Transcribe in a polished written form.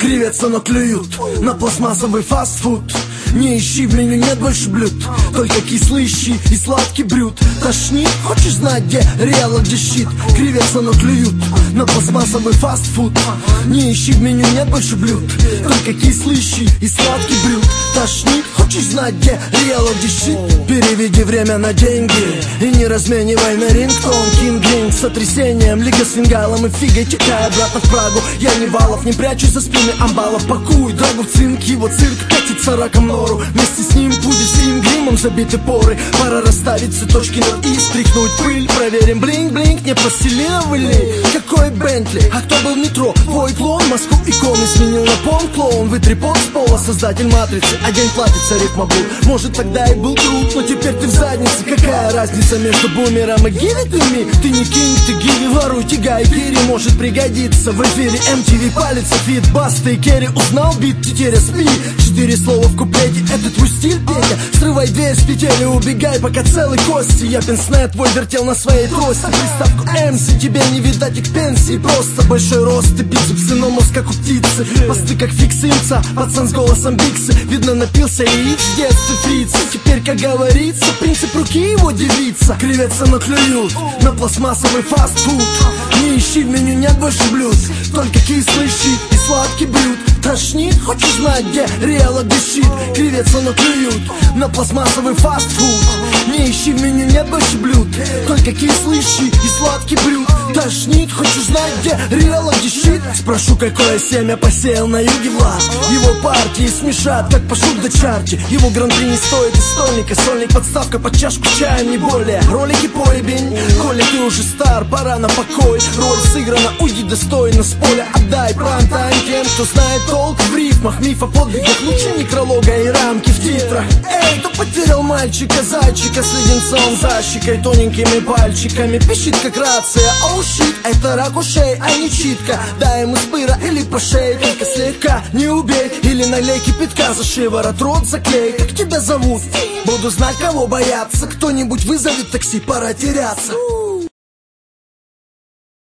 Кривятся, но клюют на пластмассовый фастфуд. Не ищи, в меню нет больше блюд, только кислый щи и сладкий брют. Тошнит, хочешь знать, где реалити щит? Кривятся, но клюют на пластмассовый фастфуд. Не ищи, в меню нет больше блюд, только кислый щи и сладкий брют. Тошнит, хочешь знать, где реалити щит? Переведи время на деньги и не разменивай на рингтон. Кинг-ринг с сотрясением, лига с фингалом и фигой. Текая обратно в Прагу, я не валов, не прячусь за спины амбалов. Пакуй драгу в цинк, его цирк катится раком нору. Вместе с ним будет синим гримом забиты поры. Пора расставить все точки над «и», стряхнуть пыль. Проверим блинк-блинк, не пластилиновый ли? Какой Бентли? А кто был в метро? Твой клон, Москву иконы сменил на пом-клоун. Вытри пот с пола, создатель матрицы, а день платится, рифма был. Может, тогда и был труд, но теперь ты в заднице. Какая разница между бумером и give it to me? Ты не кинг, ты гиви, воруй, тягай, гири. Может пригодиться в эфире MTV палится, фит, баста и керри. Узнал бит, тетеря, спи. 4 слова в куплете, это твой стиль, Петя. Срывай дверь с петель и убегай, пока целый кости. Я пенсне твой вертел на своей трости. Приставку MC тебе не видать и к пенсии. Просто большой рост и бицепсы, но мозг как у птицы. Посты как фиксимца, пацан с голосом Биксы. Видно напился яиц в детстве фрица. Теперь, как говорится, принцип руки его девица. Кривятся, но клюют на пластмассовый фастфуд. Не ищи, в меню нет больше блюд, только кислый щит и сладкий брют. Тошнит, хочешь знать, где реалити щит? Кривятся, но клюют на пластмассовый фастфуд. Не ищи, в меню нет больше блюд, только кислый щит и сладкий брют. Тошнит, хочешь знать, где реалити щит? Спрошу, какое семя посеял на юге Влад. Его партии смешат, как пошут до чарти. Его гран-при не стоит и стольника. Сольник подставка под чашку чая, не более. Ролики поебень, Коля, ты уже стар, пора на покой. Роль сыграна, уйди достойно с поля. Отдай прайм-тайм тем, кто знает толк в рифмах. Миф о подвигах лучше некролога и рамки в титрах. Эй, кто потерял мальчика, зайчика с леденцом за щекой, тоненькими пальчиками. Пищит как рация, оу щит, это рак ушей, а не читка. Дай ему спыра или по шее, только слегка не убей. Или налей кипятка за шиворот, рот заклей. Как тебя зовут? Буду знать, кого бояться. Кто-нибудь вызовет такси, пора теряться.